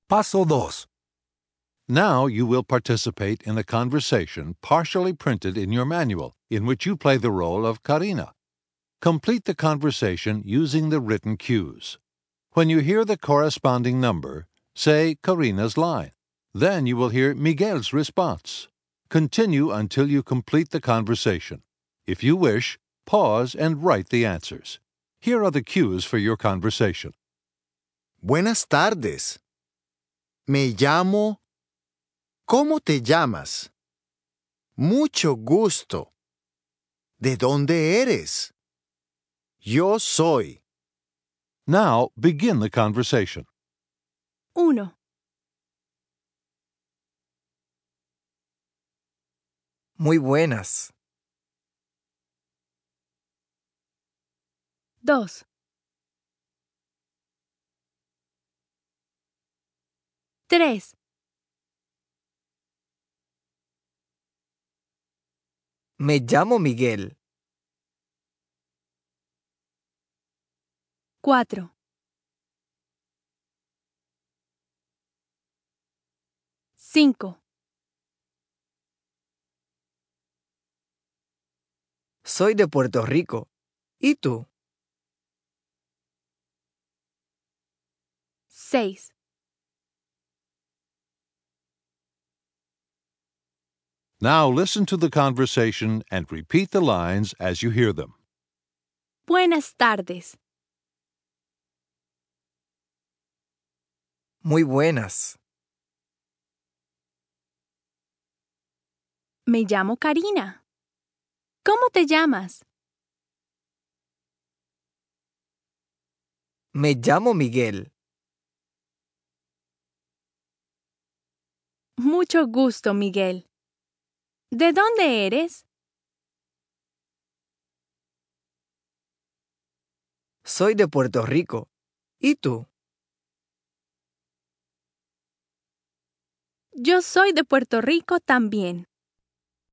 Paso 2. Now you will participate in a conversation partially printed in your manual, in which you play the role of Karina. Complete the conversation using the written cues. When you hear the corresponding number, say Karina's line. Then you will hear Miguel's response. Continue until you complete the conversation. If you wish, pause and write the answers. Here are the cues for your conversation. Buenas tardes. Me llamo. ¿Cómo te llamas? Mucho gusto. ¿De dónde eres? Yo soy. Now begin the conversation. 1, Muy buenas. 2, 3, Me llamo Miguel. 4, 5, Soy de Puerto Rico. ¿Y tú? 6. Now listen to the conversation and repeat the lines as you hear them. Buenas tardes. Muy buenas. Me llamo Karina. ¿Cómo te llamas? Me llamo Miguel. Mucho gusto, Miguel. ¿De dónde eres? Soy de Puerto Rico. ¿Y tú? Yo soy de Puerto Rico también.